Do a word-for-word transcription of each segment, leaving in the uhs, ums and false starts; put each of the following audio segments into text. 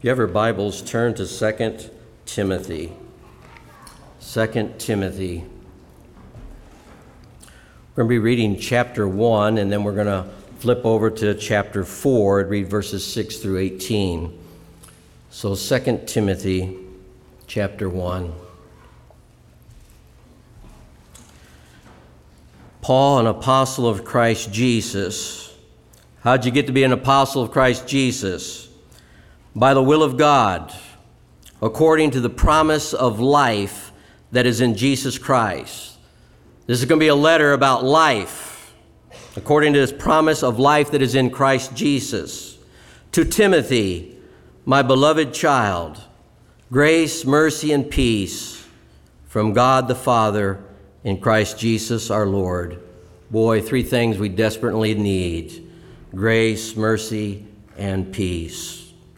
If you have your Bibles, turn to Second Timothy. Second Timothy. We're going to be reading chapter one, and then we're going to flip over to chapter four and read verses six through eighteen. So Second Timothy, chapter one. Paul, an apostle of Christ Jesus. How'd you get to be an apostle of Christ Jesus? By the will of God, according to the promise of life that is in Jesus Christ. This is going to be a letter about life, according to this promise of life that is in Christ Jesus. To Timothy, my beloved child, grace, mercy, and peace from God the Father in Christ Jesus our Lord. Boy, three things we desperately need: grace, mercy, and peace.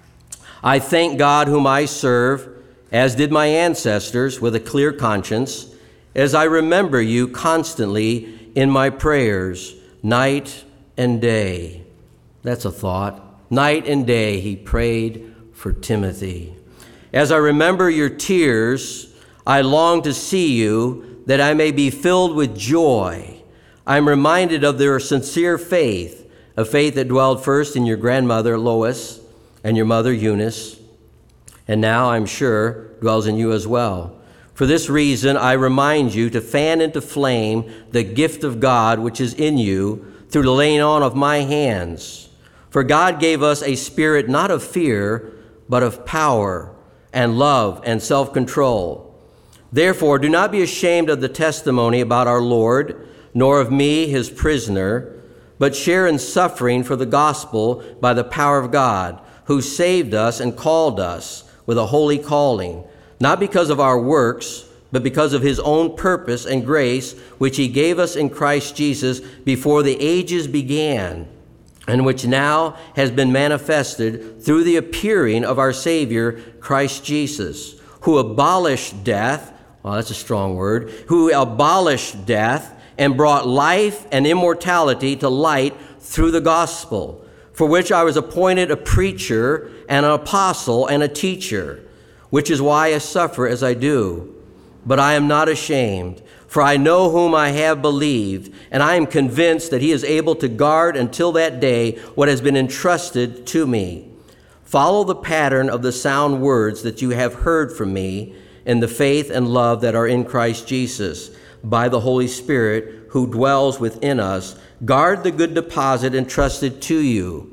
I thank God whom I serve, as did my ancestors, with a clear conscience, as I remember you constantly in my prayers, night and day. That's a thought. Night and day he prayed for Timothy. As I remember your tears, I long to see you, that I may be filled with joy. I'm reminded of their sincere faith, a faith that dwelled first in your grandmother Lois and your mother Eunice, and now, I'm sure, dwells in you as well. For this reason, I remind you to fan into flame the gift of God which is in you through the laying on of my hands. For God gave us a spirit not of fear, but of power and love and self-control. Therefore, do not be ashamed of the testimony about our Lord, nor of me, his prisoner, but share in suffering for the gospel by the power of God, who saved us and called us with a holy calling, not because of our works, but because of his own purpose and grace, which he gave us in Christ Jesus before the ages began, and which now has been manifested through the appearing of our Savior, Christ Jesus, who abolished death, well, that's a strong word, who abolished death and brought life and immortality to light through the gospel, for which I was appointed a preacher and an apostle and a teacher, which is why I suffer as I do. But I am not ashamed, for I know whom I have believed, and I am convinced that he is able to guard until that day what has been entrusted to me. Follow the pattern of the sound words that you have heard from me in the faith and love that are in Christ Jesus, by the Holy Spirit who dwells within us. Guard the good deposit entrusted to you.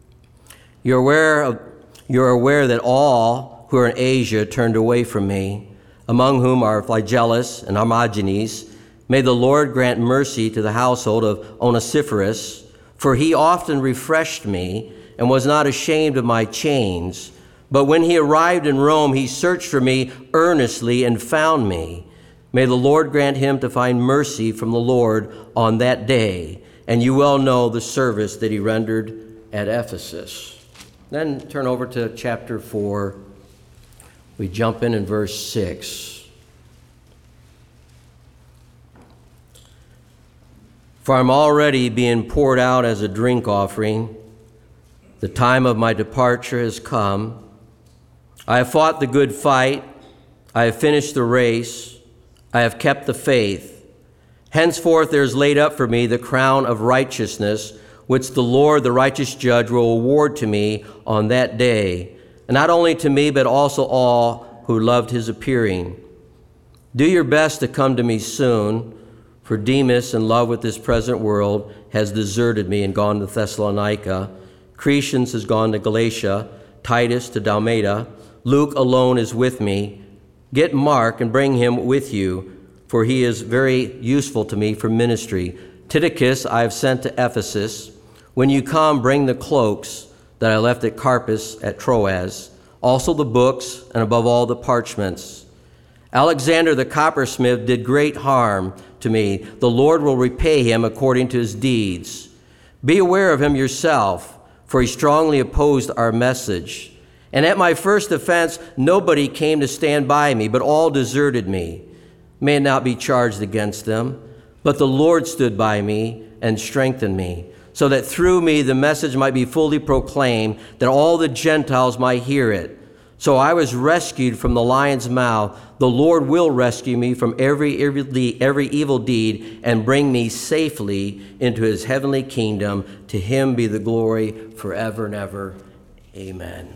You're aware of, you're aware that all who are in Asia turned away from me, among whom are Phygellus and Hermogenes. May the Lord grant mercy to the household of Onesiphorus, for he often refreshed me and was not ashamed of my chains. But when he arrived in Rome, he searched for me earnestly and found me. May the Lord grant him to find mercy from the Lord on that day. And you well know the service that he rendered at Ephesus. Then turn over to chapter four. We jump in in verse six. For I'm already being poured out as a drink offering. The time of my departure has come. I have fought the good fight. I have finished the race. I have kept the faith. Henceforth there is laid up for me the crown of righteousness, which the Lord, the righteous judge, will award to me on that day, and not only to me, but also all who loved his appearing. Do your best to come to me soon, for Demas, in love with this present world, has deserted me and gone to Thessalonica. Crescens has gone to Galatia, Titus to Dalmatia. Luke alone is with me. Get Mark and bring him with you, for he is very useful to me for ministry. Tychicus I have sent to Ephesus. When you come, bring the cloaks that I left at Carpus at Troas, also the books, and above all the parchments. Alexander the coppersmith did great harm to me. The Lord will repay him according to his deeds. Be aware of him yourself, for he strongly opposed our message. And at my first offense, nobody came to stand by me, but all deserted me. May it not be charged against them, but the Lord stood by me and strengthened me, so that through me the message might be fully proclaimed, that all the Gentiles might hear it. So I was rescued from the lion's mouth. The Lord will rescue me from every, every, every evil deed and bring me safely into his heavenly kingdom. To him be the glory forever and ever. Amen.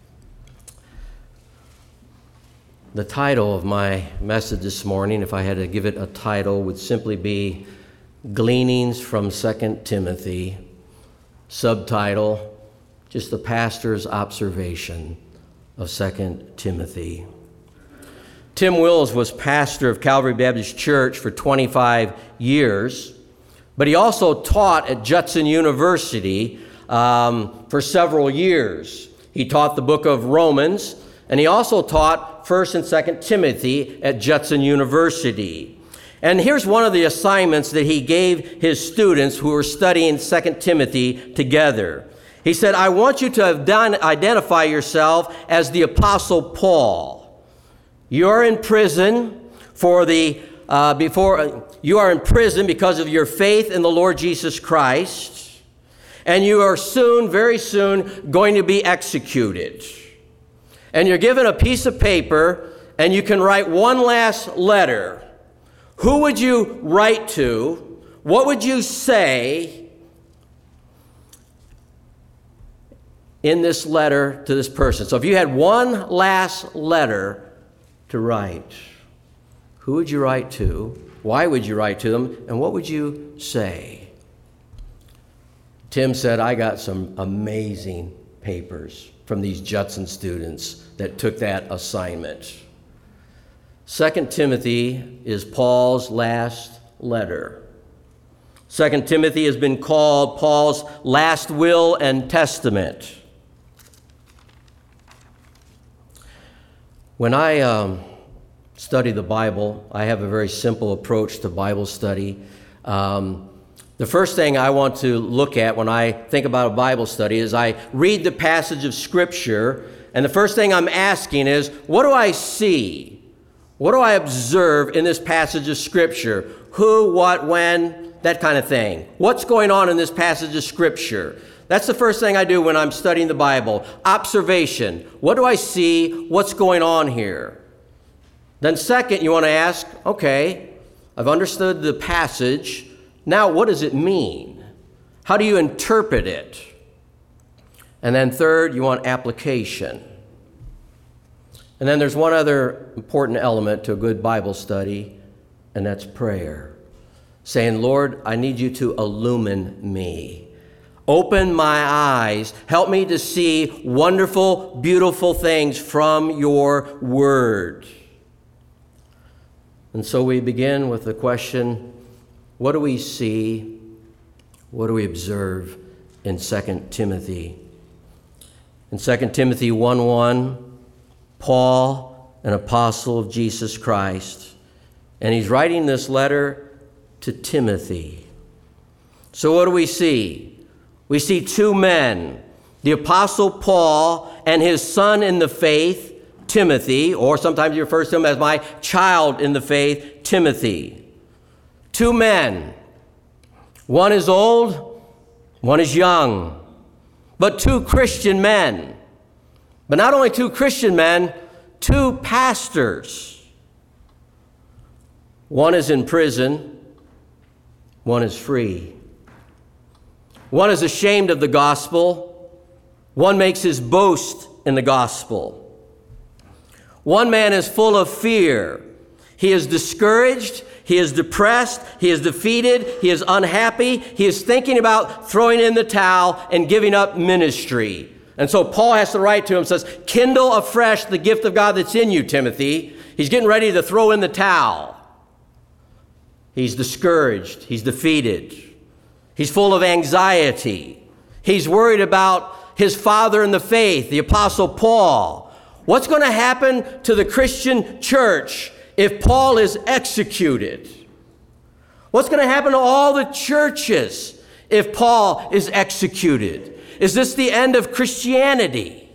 The title of my message this morning, if I had to give it a title, would simply be Gleanings from Second Timothy. Subtitle, just the pastor's observation of Second Timothy. Tim Wills was pastor of Calvary Baptist Church for twenty-five years, but he also taught at Judson University um, for several years. He taught the book of Romans, and he also taught First and Second Timothy at Judson University. And here's one of the assignments that he gave his students who were studying Second Timothy together. He said, I want you to have done, identify yourself as the Apostle Paul. You're in prison for the, uh, before, you are in prison because of your faith in the Lord Jesus Christ, and you are soon, very soon, going to be executed. And you're given a piece of paper, and you can write one last letter. Who would you write to? What would you say in this letter to this person? So if you had one last letter to write, who would you write to? Why would you write to them? And what would you say? Tim said, I got some amazing papers from these Judson students that took that assignment. Second Timothy is Paul's last letter. Second Timothy has been called Paul's last will and testament. When I um, study the Bible, I have a very simple approach to Bible study. Um, the first thing I want to look at when I think about a Bible study is I read the passage of Scripture, and the first thing I'm asking is, what do I see? What do I observe in this passage of Scripture? Who, what, when, that kind of thing. What's going on in this passage of Scripture? That's the first thing I do when I'm studying the Bible. Observation. What do I see? What's going on here? Then second, you want to ask, okay, I've understood the passage. Now, what does it mean? How do you interpret it? And then third, you want application. And then there's one other important element to a good Bible study, and that's prayer. Saying, Lord, I need you to illumine me. Open my eyes. Help me to see wonderful, beautiful things from your word. And so we begin with the question, what do we see? What do we observe in Second Timothy? In Second Timothy one one, Paul, an apostle of Jesus Christ, and he's writing this letter to Timothy. So what do we see? We see two men, the Apostle Paul and his son in the faith, Timothy, or sometimes he refers to him as my child in the faith, Timothy. Two men. One is old, one is young, but two Christian men. But not only two Christian men, two pastors. One is in prison, one is free. One is ashamed of the gospel. One makes his boast in the gospel. One man is full of fear. He is discouraged. He is depressed. He is defeated. He is unhappy. He is thinking about throwing in the towel and giving up ministry. And so Paul has to write to him, says, kindle afresh the gift of God that's in you, Timothy. He's getting ready to throw in the towel. He's discouraged. He's defeated. He's full of anxiety. He's worried about his father in the faith, the Apostle Paul. What's going to happen to the Christian church if Paul is executed? What's going to happen to all the churches if Paul is executed? Is this the end of Christianity?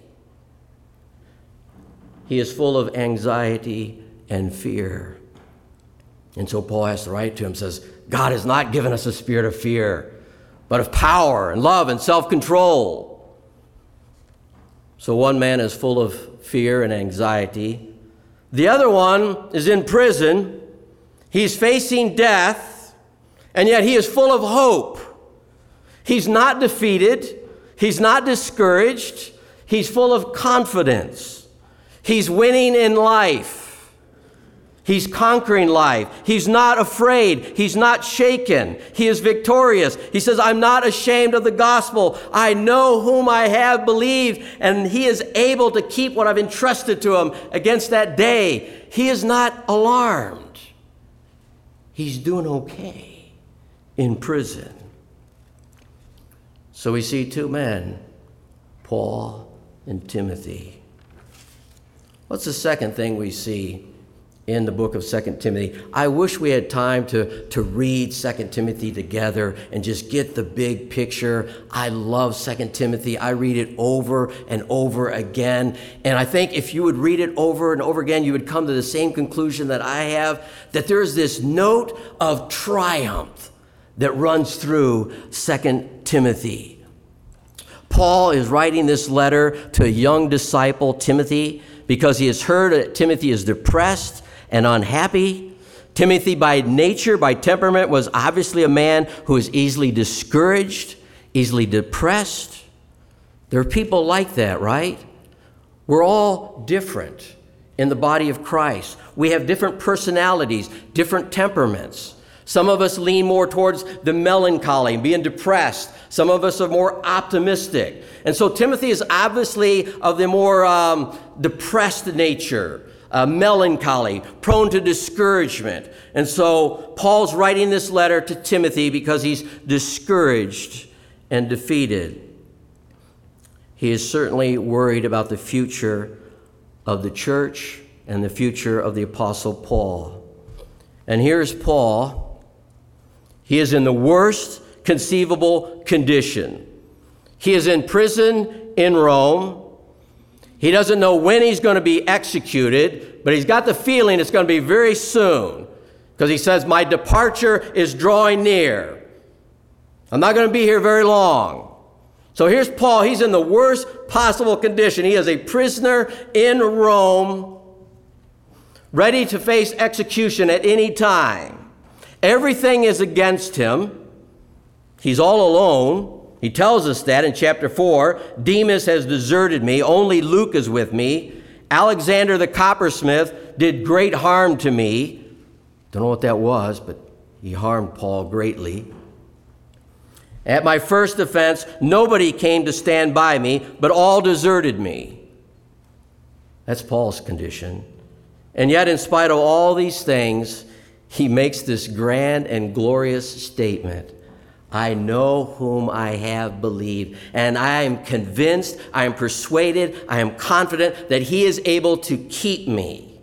He is full of anxiety and fear. And so Paul has to write to him, says, God has not given us a spirit of fear, but of power and love and self-control. So one man is full of fear and anxiety. The other one is in prison. He's facing death, and yet he is full of hope. He's not defeated. He's not discouraged. He's full of confidence. He's winning in life. He's conquering life. He's not afraid. He's not shaken. He is victorious. He says, I'm not ashamed of the gospel. I know whom I have believed, and he is able to keep what I've entrusted to him against that day. He is not alarmed. He's doing okay in prison. So we see two men, Paul and Timothy. What's the second thing we see in the book of Second Timothy? I wish we had time to, to read Second Timothy together and just get the big picture. I love Second Timothy. I read it over and over again. And I think if you would read it over and over again, you would come to the same conclusion that I have, that there's this note of triumph that runs through Second Timothy. Paul is writing this letter to a young disciple, Timothy, because he has heard that Timothy is depressed and unhappy. Timothy, by nature, by temperament, was obviously a man who is easily discouraged, easily depressed. There are people like that, right? We're all different in the body of Christ. We have different personalities, different temperaments. Some of us lean more towards the melancholy, being depressed. Some of us are more optimistic. And so Timothy is obviously of the more um, depressed nature, uh, melancholy, prone to discouragement. And so Paul's writing this letter to Timothy because he's discouraged and defeated. He is certainly worried about the future of the church and the future of the Apostle Paul. And here's Paul. He is in the worst conceivable condition. He is in prison in Rome. He doesn't know when he's going to be executed, but he's got the feeling it's going to be very soon, because he says, my departure is drawing near. I'm not going to be here very long. So here's Paul. He's in the worst possible condition. He is a prisoner in Rome, ready to face execution at any time. Everything is against him. He's all alone. He tells us that in chapter four. Demas has deserted me. Only Luke is with me. Alexander the coppersmith did great harm to me. Don't know what that was, but he harmed Paul greatly. At my first offense, nobody came to stand by me, but all deserted me. That's Paul's condition. And yet, in spite of all these things, he makes this grand and glorious statement. I know whom I have believed, and I am convinced, I am persuaded, I am confident that he is able to keep me.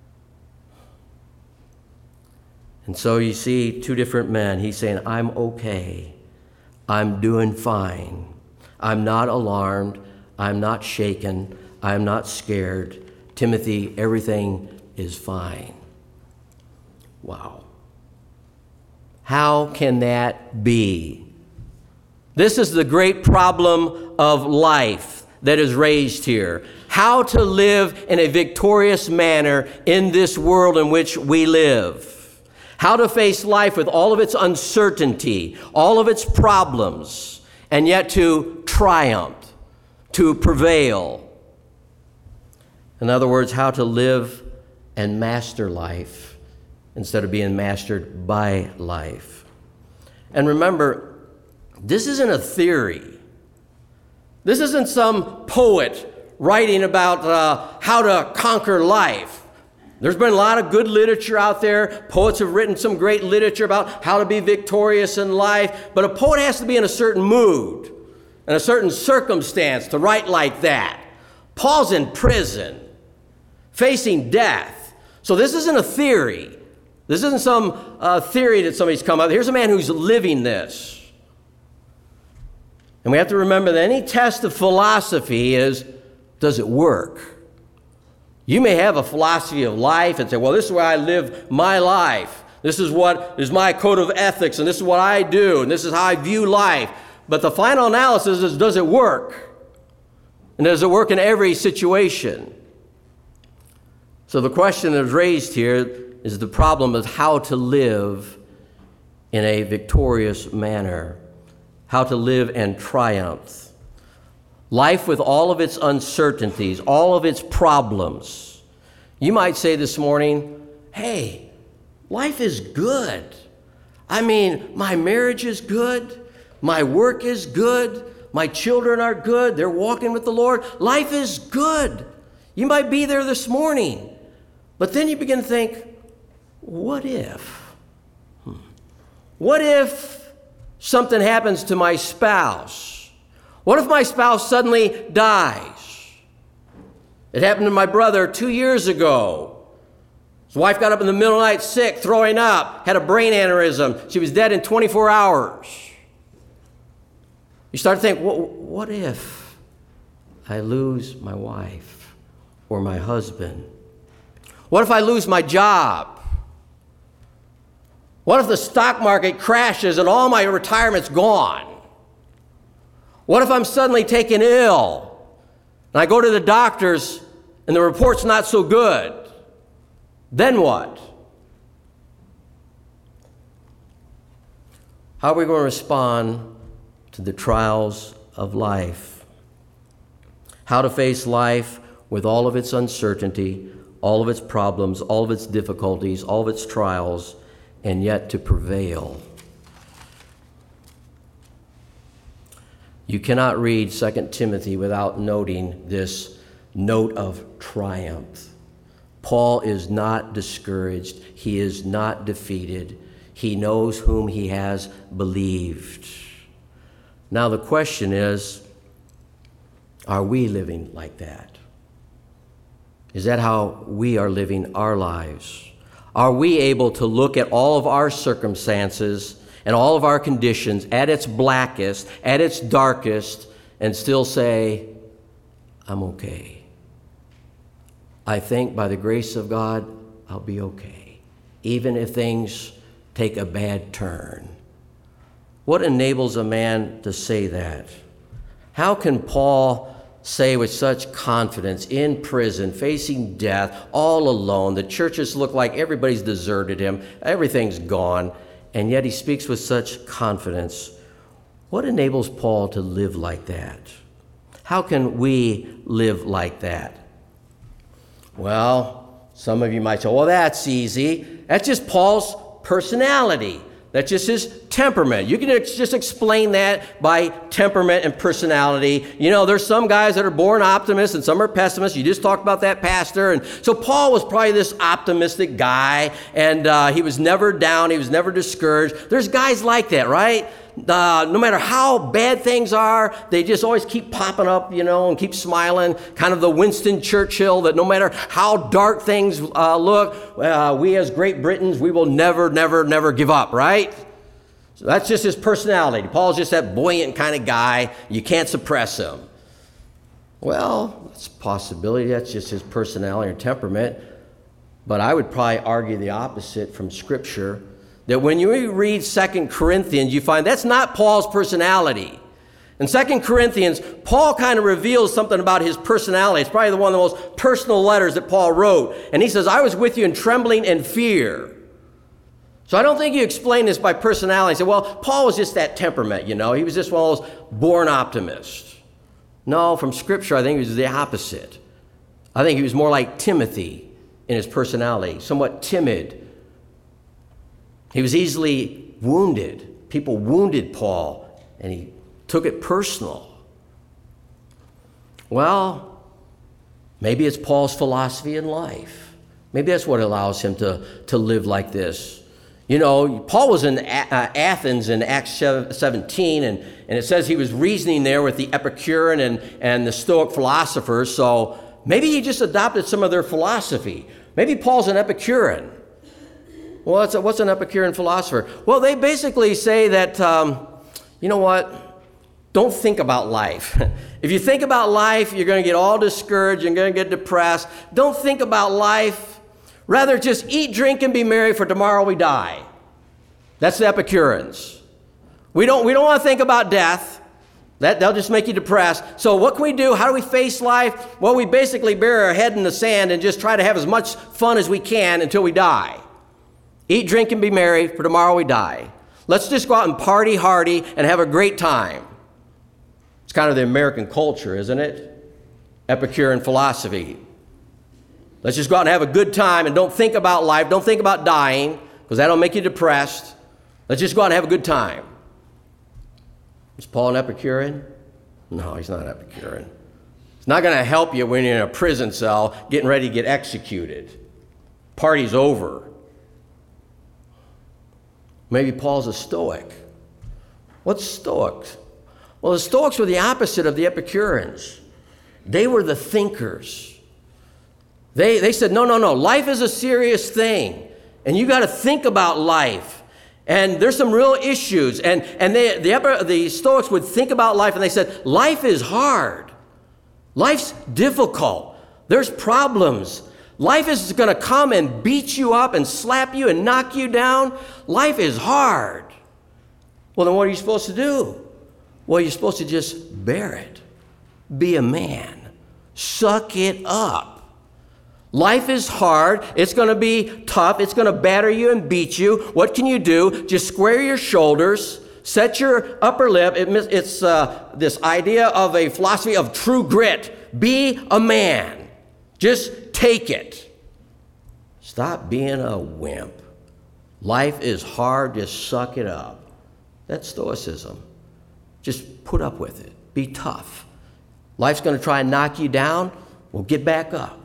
And so you see two different men. He's saying, I'm okay. I'm doing fine. I'm not alarmed. I'm not shaken. I'm not scared. Timothy, everything is fine. Wow. How can that be? This is the great problem of life that is raised here. How to live in a victorious manner in this world in which we live. How to face life with all of its uncertainty, all of its problems, and yet to triumph, to prevail. In other words, how to live and master life instead of being mastered by life. And remember, this isn't a theory. This isn't some poet writing about uh, how to conquer life. There's been a lot of good literature out there. Poets have written some great literature about how to be victorious in life. But a poet has to be in a certain mood and a certain circumstance to write like that. Paul's in prison, facing death. So this isn't a theory. This isn't some uh, theory that somebody's come up with. Here's a man who's living this. And we have to remember that any test of philosophy is, does it work? You may have a philosophy of life and say, well, this is where I live my life. This is what is my code of ethics, and this is what I do, and this is how I view life. But the final analysis is, does it work? And does it work in every situation? So the question that is raised here is the problem of how to live in a victorious manner, how to live and triumph. Life with all of its uncertainties, all of its problems. You might say this morning, hey, life is good. I mean, my marriage is good. My work is good. My children are good. They're walking with the Lord. Life is good. You might be there this morning. But then you begin to think, what if? Hmm. What if something happens to my spouse? What if my spouse suddenly dies? It happened to my brother two years ago. His wife got up in the middle of the night sick, throwing up, had a brain aneurysm. She was dead in twenty-four hours. You start to think, what, what if I lose my wife or my husband? What if I lose my job? What if the stock market crashes and all my retirement's gone? What if I'm suddenly taken ill and I go to the doctors and the report's not so good? Then what? How are we going to respond to the trials of life? How to face life with all of its uncertainty, all of its problems, all of its difficulties, all of its trials, and yet to prevail. You cannot read Second Timothy without noting this note of triumph. Paul is not discouraged. He is not defeated. He knows whom he has believed. Now the question is, are we living like that? Is that how we are living our lives? Are we able to look at all of our circumstances and all of our conditions at its blackest, at its darkest, and still say, I'm okay. I think by the grace of God, I'll be okay, even if things take a bad turn. What enables a man to say that? How can Paul say with such confidence, in prison, facing death, all alone, the churches look like everybody's deserted him, everything's gone, and yet he speaks with such confidence? What enables Paul to live like that? How can we live like that? Well, some of you might say, well, that's easy. That's just Paul's personality. That's just his temperament. You can ex- just explain that by temperament and personality. You know, there's some guys that are born optimists and some are pessimists. You just talked about that pastor. And so Paul was probably this optimistic guy, and uh, he was never down. He was never discouraged. There's guys like that, right? Uh, no matter how bad things are, they just always keep popping up, you know, and keep smiling. Kind of the Winston Churchill that no matter how dark things uh, look, uh, we as Great Britons, we will never, never, never give up, right? So that's just his personality. Paul's just that buoyant kind of guy. You can't suppress him. Well, that's a possibility. That's just his personality or temperament. But I would probably argue the opposite from Scripture. That when you read Second Corinthians, you find that's not Paul's personality. In Second Corinthians, Paul kind of reveals something about his personality. It's probably one of the most personal letters that Paul wrote. And he says, I was with you in trembling and fear. So I don't think you explain this by personality. Say, well, Paul was just that temperament, you know. He was just one of those born optimists. No, from Scripture, I think he was the opposite. I think he was more like Timothy in his personality, somewhat timid. He was easily wounded. People wounded Paul, and he took it personal. Well, maybe it's Paul's philosophy in life. Maybe that's what allows him to, to live like this. You know, Paul was in A- uh, Athens in Acts seventeen, and, and it says he was reasoning there with the Epicurean and, and the Stoic philosophers, so maybe he just adopted some of their philosophy. Maybe Paul's an Epicurean. Well, what's, a, what's an Epicurean philosopher? Well, they basically say that, um, you know what, don't think about life. If you think about life, you're going to get all discouraged, you're going to get depressed. Don't think about life. Rather, just eat, drink, and be merry, for tomorrow we die. That's the Epicureans. We don't, we don't want to think about death. That, that'll just make you depressed. So what can we do? How do we face life? Well, we basically bury our head in the sand and just try to have as much fun as we can until we die. Eat, drink, and be merry, for tomorrow we die. Let's just go out and party hardy and have a great time. It's kind of the American culture, isn't it? Epicurean philosophy. Let's just go out and have a good time and don't think about life. Don't think about dying, because that'll make you depressed. Let's just go out and have a good time. Is Paul an Epicurean? No, he's not an Epicurean. It's not going to help you when you're in a prison cell getting ready to get executed. Party's over. Maybe Paul's a Stoic. What's Stoics? Well, the Stoics were the opposite of the Epicureans. They were the thinkers. They, they said, no, no, no, life is a serious thing, and you got to think about life. And there's some real issues. And, and they, the, the Stoics would think about life, and they said, life is hard. Life's difficult. There's problems. Life is going to come and beat you up and slap you and knock you down. Life is hard. Well, then what are you supposed to do? Well, you're supposed to just bear it. Be a man. Suck it up. Life is hard. It's going to be tough. It's going to batter you and beat you. What can you do? Just square your shoulders. Set your upper lip. It, it's uh, this idea of a philosophy of true grit. Be a man. Just take it. Stop being a wimp. Life is hard. Just suck it up. That's Stoicism. Just put up with it. Be tough. Life's going to try and knock you down. Well, get back up.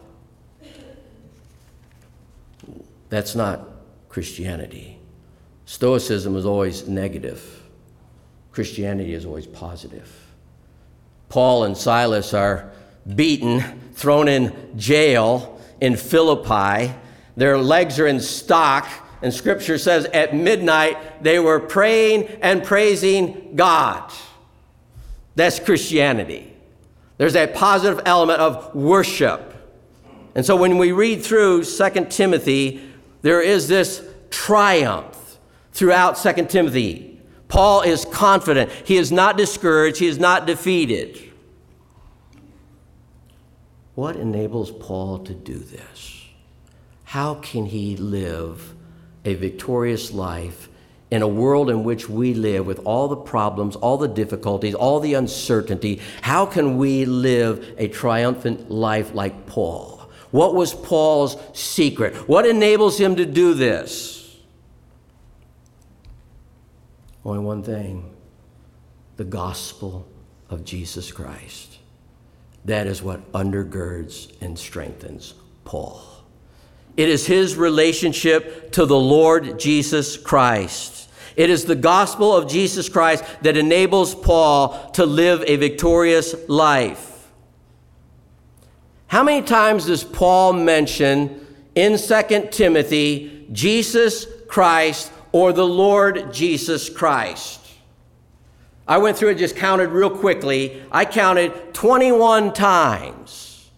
That's not Christianity. Stoicism is always negative. Christianity is always positive. Paul and Silas are beaten, thrown in jail in Philippi. Their legs are in stock, and Scripture says at midnight they were praying and praising God. That's Christianity. There's that positive element of worship. And so when we read through Second Timothy, there is this triumph throughout Second Timothy. Paul is confident. He is not discouraged. He is not defeated. What enables Paul to do this? How can he live a victorious life in a world in which we live with all the problems, all the difficulties, all the uncertainty? How can we live a triumphant life like Paul? What was Paul's secret? What enables him to do this? Only one thing: the gospel of Jesus Christ. That is what undergirds and strengthens Paul. It is his relationship to the Lord Jesus Christ. It is the gospel of Jesus Christ that enables Paul to live a victorious life. How many times does Paul mention in Second Timothy Jesus Christ or the Lord Jesus Christ? I went through and just counted real quickly. I counted twenty-one times.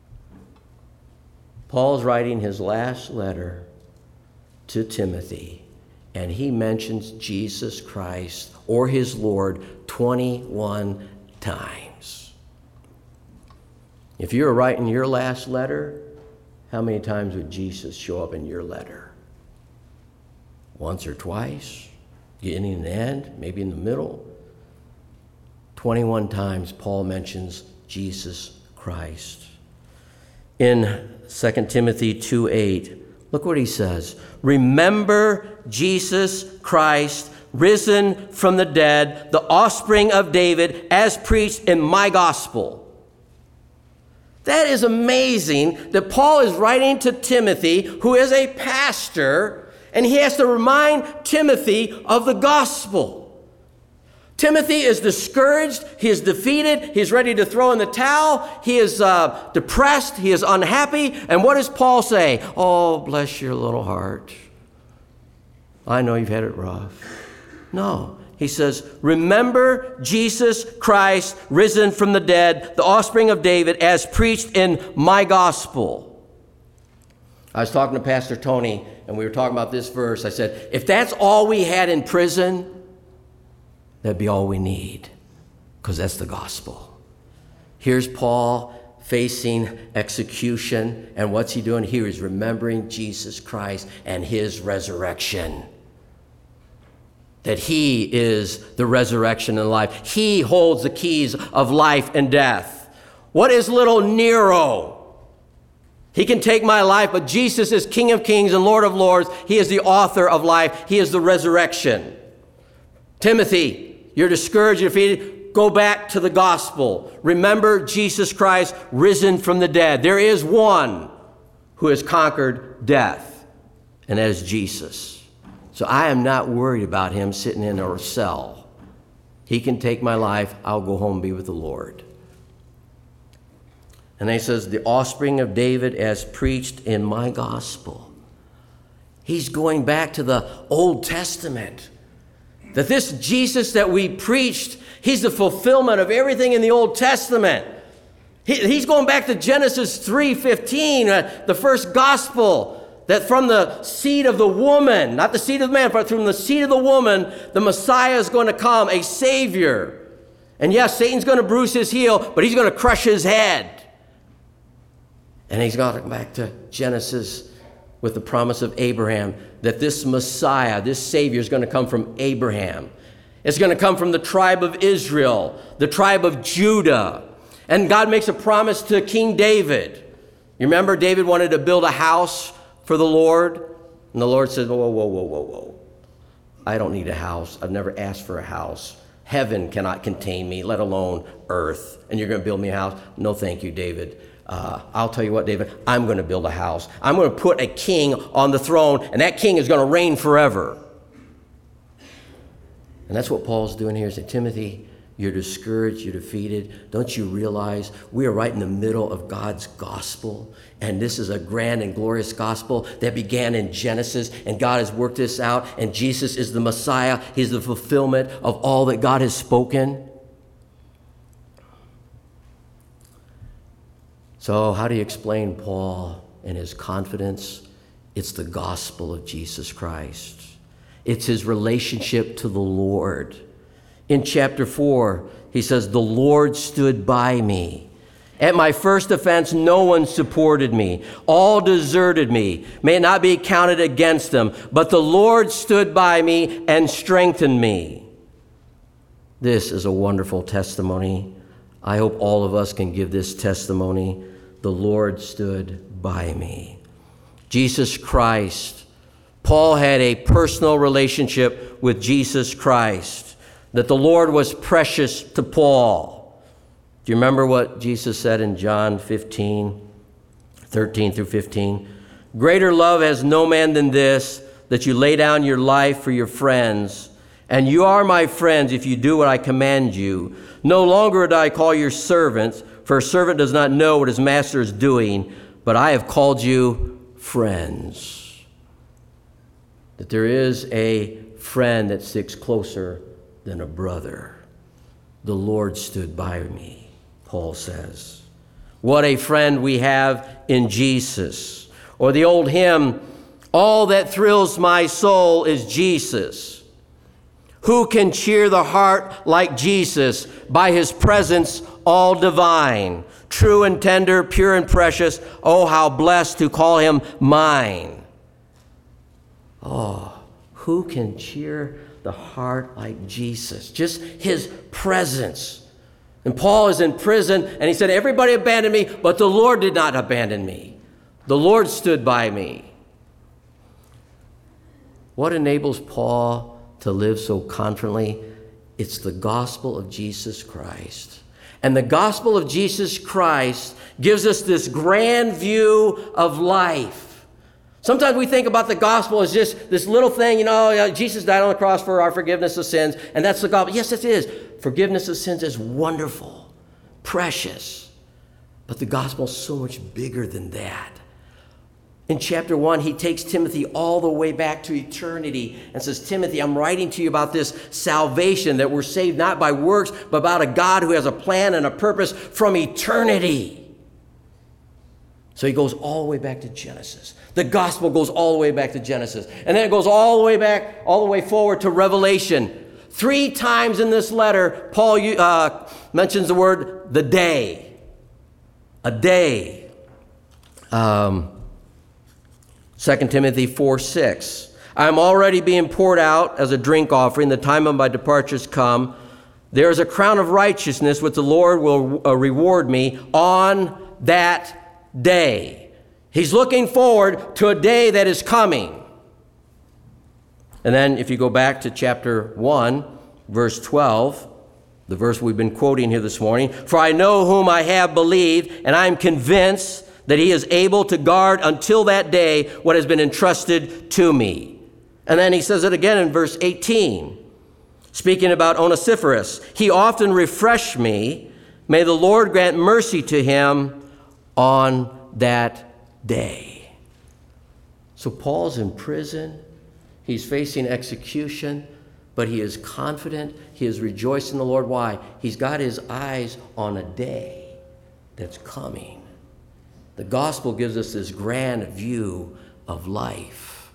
Paul's writing his last letter to Timothy, and he mentions Jesus Christ or his Lord twenty-one times. If you were writing your last letter, how many times would Jesus show up in your letter? Once or twice? Beginning and end? Maybe in the middle? twenty-one times Paul mentions Jesus Christ. In Second Timothy two eight, look what he says. Remember Jesus Christ, risen from the dead, the offspring of David, as preached in my gospel. That is amazing that Paul is writing to Timothy, who is a pastor, and he has to remind Timothy of the gospel. Timothy is discouraged. He is defeated. He is ready to throw in the towel. He is uh, depressed. He is unhappy. And what does Paul say? Oh, bless your little heart. I know you've had it rough. No. He says, remember Jesus Christ, risen from the dead, the offspring of David, as preached in my gospel. I was talking to Pastor Tony, and we were talking about this verse. I said, if that's all we had in prison, that'd be all we need, because that's the gospel. Here's Paul facing execution, and what's he doing here? He's remembering Jesus Christ and his resurrection. That he is the resurrection and life. He holds the keys of life and death. What is little Nero? He can take my life, but Jesus is King of Kings and Lord of Lords. He is the author of life. He is the resurrection. Timothy, you're discouraged, you're defeated. Go back to the gospel. Remember Jesus Christ risen from the dead. There is one who has conquered death, and that is Jesus. So I am not worried about him sitting in a cell. He can take my life. I'll go home and be with the Lord. And then he says, the offspring of David as preached in my gospel. He's going back to the Old Testament. That this Jesus that we preached, he's the fulfillment of everything in the Old Testament. He, he's going back to Genesis three fifteen, uh, the first gospel. That from the seed of the woman, not the seed of the man, but from the seed of the woman, the Messiah is going to come, a Savior. And yes, Satan's going to bruise his heel, but he's going to crush his head. And he's going to come back to Genesis with the promise of Abraham, that this Messiah, this Savior is going to come from Abraham. It's going to come from the tribe of Israel, the tribe of Judah. And God makes a promise to King David. You remember David wanted to build a house for the Lord? And the Lord said, whoa, whoa, whoa, whoa, whoa. I don't need a house. I've never asked for a house. Heaven cannot contain me, let alone earth. And you're going to build me a house? No, thank you, David. Uh, I'll tell you what, David, I'm going to build a house. I'm going to put a king on the throne, and that king is going to reign forever. And that's what Paul's doing here. He said, Timothy, you're discouraged, you're defeated. Don't you realize we are right in the middle of God's gospel? And this is a grand and glorious gospel that began in Genesis, and God has worked this out, and Jesus is the Messiah. He's the fulfillment of all that God has spoken. So how do you explain Paul and his confidence? It's the gospel of Jesus Christ. It's his relationship to the Lord. In chapter four, he says, the Lord stood by me. At my first offense, no one supported me. All deserted me. May it not be counted against them. But the Lord stood by me and strengthened me. This is a wonderful testimony. I hope all of us can give this testimony. The Lord stood by me. Jesus Christ. Paul had a personal relationship with Jesus Christ. That the Lord was precious to Paul. Do you remember what Jesus said in John fifteen, thirteen through fifteen? Greater love has no man than this, that you lay down your life for your friends. And you are my friends if you do what I command you. No longer do I call you servants, for a servant does not know what his master is doing, but I have called you friends. That there is a friend that sticks closer than a brother. The Lord stood by me, Paul says. What a friend we have in Jesus. Or the old hymn, all that thrills my soul is Jesus. Who can cheer the heart like Jesus? By his presence all divine. True and tender, pure and precious. Oh, how blessed to call him mine. Oh, who can cheer the heart like Jesus? Just his presence. And Paul is in prison, and he said, everybody abandoned me, but the Lord did not abandon me. The Lord stood by me. What enables Paul to live so confidently? It's the gospel of Jesus Christ. And the gospel of Jesus Christ gives us this grand view of life. Sometimes we think about the gospel as just this little thing, you know, Jesus died on the cross for our forgiveness of sins, and that's the gospel. Yes, it is. Forgiveness of sins is wonderful, precious. But the gospel is so much bigger than that. In chapter one, he takes Timothy all the way back to eternity and says, Timothy, I'm writing to you about this salvation, that we're saved not by works, but about a God who has a plan and a purpose from eternity. So he goes all the way back to Genesis. The gospel goes all the way back to Genesis. And then it goes all the way back, all the way forward to Revelation. Three times in this letter, Paul uh, mentions the word the day. A day. Um, Second Timothy four six. I am already being poured out as a drink offering. The time of my departure has come. There is a crown of righteousness which the Lord will uh, reward me on that day. He's looking forward to a day that is coming. And then if you go back to chapter one, verse twelve, the verse we've been quoting here this morning, for I know whom I have believed, and I am convinced that he is able to guard until that day what has been entrusted to me. And then he says it again in verse eighteen, speaking about Onesiphorus. He often refreshed me. May the Lord grant mercy to him on that day. So Paul's in prison. He's facing execution, but he is confident. He is rejoicing in the Lord. Why? He's got his eyes on a day that's coming. The gospel gives us this grand view of life.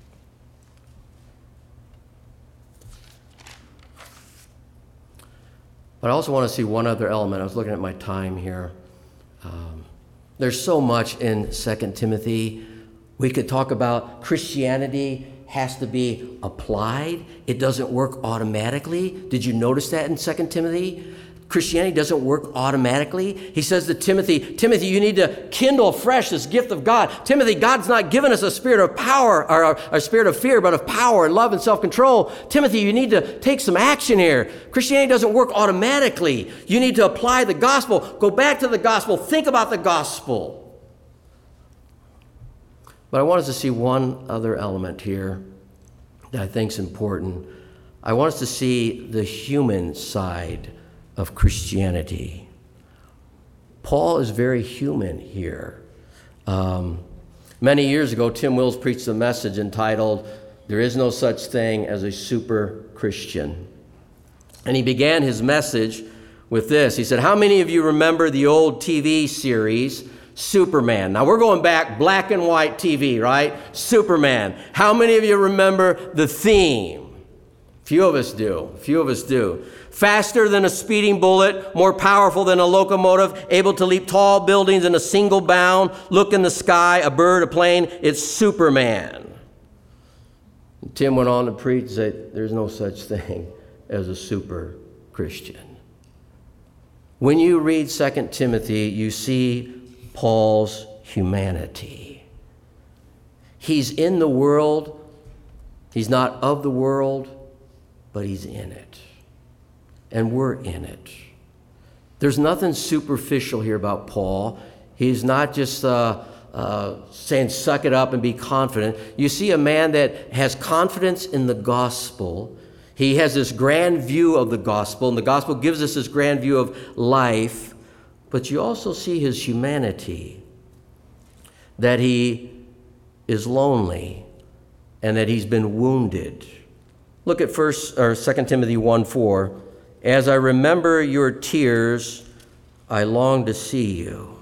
But I also want to see one other element. I was looking at my time here. Um, there's so much in Second Timothy. We could talk about Christianity has to be applied. It doesn't work automatically. Did you notice that in Second Timothy? Christianity doesn't work automatically. He says to Timothy, Timothy, you need to kindle afresh this gift of God. Timothy, God's not given us a spirit of power or a, a spirit of fear, but of power and love and self-control. Timothy, you need to take some action here. Christianity doesn't work automatically. You need to apply the gospel. Go back to the gospel. Think about the gospel. But I want us to see one other element here that I think is important. I want us to see the human side of Christianity. Paul is very human here. Um, many years ago, Tim Wills preached a message entitled, There is No Such Thing as a Super Christian. And he began his message with this. He said, how many of you remember the old T V series, Superman? Now we're going back, black and white T V, right? Superman. How many of you remember the theme? Few of us do. Few of us do. Faster than a speeding bullet, more powerful than a locomotive, able to leap tall buildings in a single bound, look in the sky, a bird, a plane. It's Superman. And Tim went on to preach that there's no such thing as a super Christian. When you read Second Timothy, you see Paul's humanity. He's in the world. He's not of the world, but he's in it. And we're in it. There's nothing superficial here about Paul. He's not just uh, uh, saying, suck it up and be confident. You see a man that has confidence in the gospel. He has this grand view of the gospel, and the gospel gives us this grand view of life. But you also see his humanity, that he is lonely and that he's been wounded. Look at first or Second Timothy one four. As I remember your tears, I long to see you.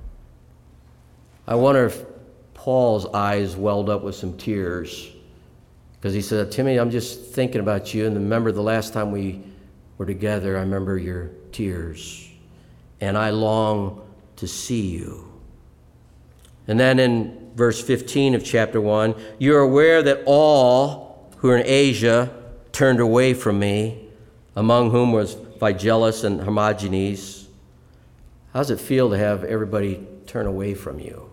I wonder if Paul's eyes welled up with some tears, because he said, Timothy, I'm just thinking about you, and remember the last time we were together, I remember your tears, and I long to see you. And then in verse fifteen of chapter one, you're aware that all who are in Asia turned away from me, among whom was Phygelus and Hermogenes. How does it feel to have everybody turn away from you?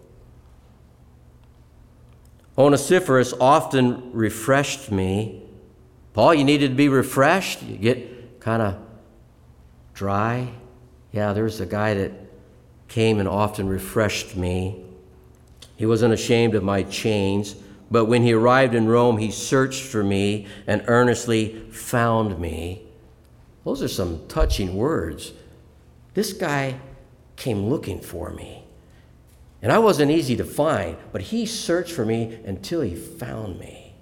Onesiphorus often refreshed me. Paul, you needed to be refreshed? You get kind of dry? Yeah, there's a guy that came and often refreshed me. He wasn't ashamed of my chains, but when he arrived in Rome, he searched for me and earnestly found me. Those are some touching words. This guy came looking for me. And I wasn't easy to find, but he searched for me until he found me.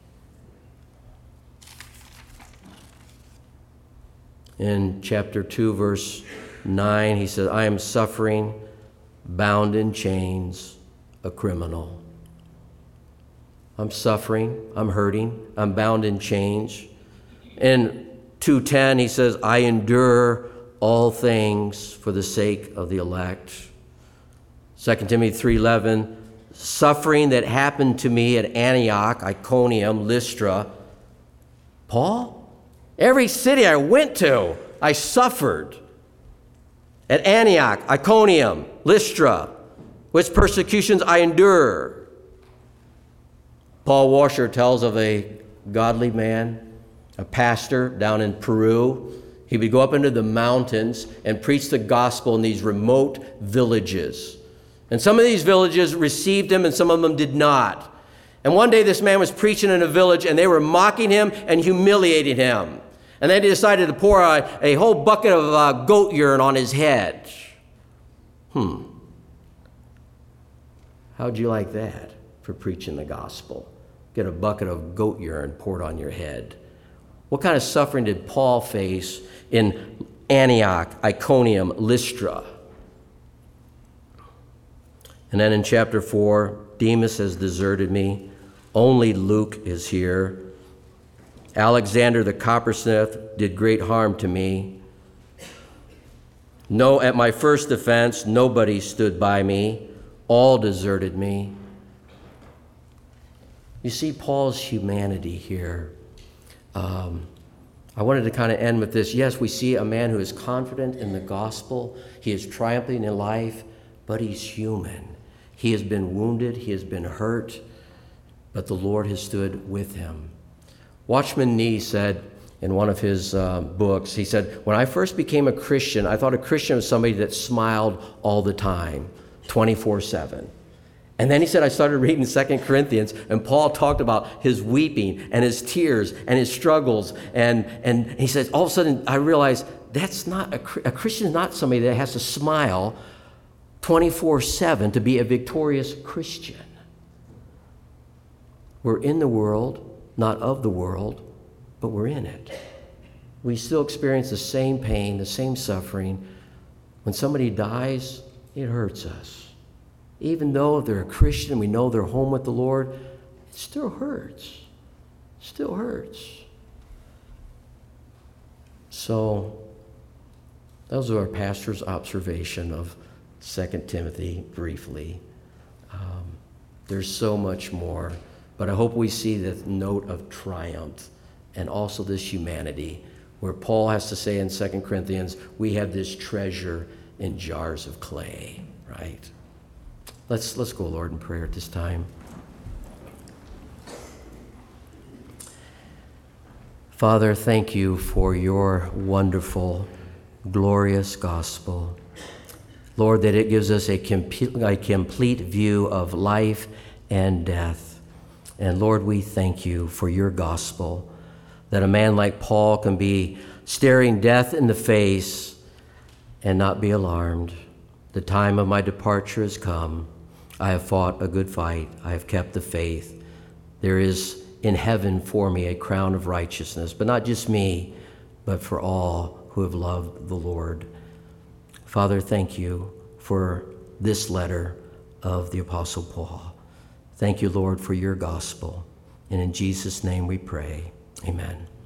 In chapter two, verse nine, he says, I am suffering, bound in chains. a criminal. I'm suffering, I'm hurting, I'm bound in chains. In two ten, he says, I endure all things for the sake of the elect. Second Timothy three eleven, suffering that happened to me at Antioch, Iconium, Lystra. Paul, every city I went to, I suffered. At Antioch, Iconium, Lystra, which persecutions I endure. Paul Washer tells of a godly man, a pastor down in Peru. He would go up into the mountains and preach the gospel in these remote villages. And some of these villages received him and some of them did not. And one day this man was preaching in a village and they were mocking him and humiliating him. And they decided to pour a, a whole bucket of uh, goat urine on his head. Hmm. How'd you like that for preaching the gospel? Get a bucket of goat urine poured on your head. What kind of suffering did Paul face in Antioch, Iconium, Lystra? And then in chapter four, Demas has deserted me. Only Luke is here. Alexander the coppersmith did great harm to me. No, at my first defense, nobody stood by me. All deserted me. You see Paul's humanity here. Um, I wanted to kind of end with this. Yes, we see a man who is confident in the gospel. He is triumphing in life, but he's human. He has been wounded. He has been hurt, but the Lord has stood with him. Watchman Nee said in one of his uh, books, he said, when I first became a Christian, I thought a Christian was somebody that smiled all the time, twenty-four seven. And then he said, I started reading Second Corinthians, and Paul talked about his weeping and his tears and his struggles. And, and he said, all of a sudden, I realized that's not a, a Christian is not somebody that has to smile twenty-four seven to be a victorious Christian. We're in the world, not of the world, but we're in it. We still experience the same pain, the same suffering. When somebody dies, it hurts us. Even though they're a Christian, we know they're home with the Lord, it still hurts. It still hurts. So, those are our pastor's observation of Second Timothy briefly. Um, there's so much more, but I hope we see the note of triumph and also this humanity, where Paul has to say in Second Corinthians, we have this treasure in jars of clay, right? Let's, let's go, Lord, in prayer at this time. Father, thank you for your wonderful, glorious gospel. Lord, that it gives us a complete, a complete view of life and death. And Lord, we thank you for your gospel, that a man like Paul can be staring death in the face and not be alarmed. The time of my departure has come. I have fought a good fight. I have kept the faith. There is in heaven for me a crown of righteousness, but not just me, but for all who have loved the Lord. Father, thank you for this letter of the Apostle Paul. Thank you, Lord, for your gospel. And in Jesus' name we pray. Amen.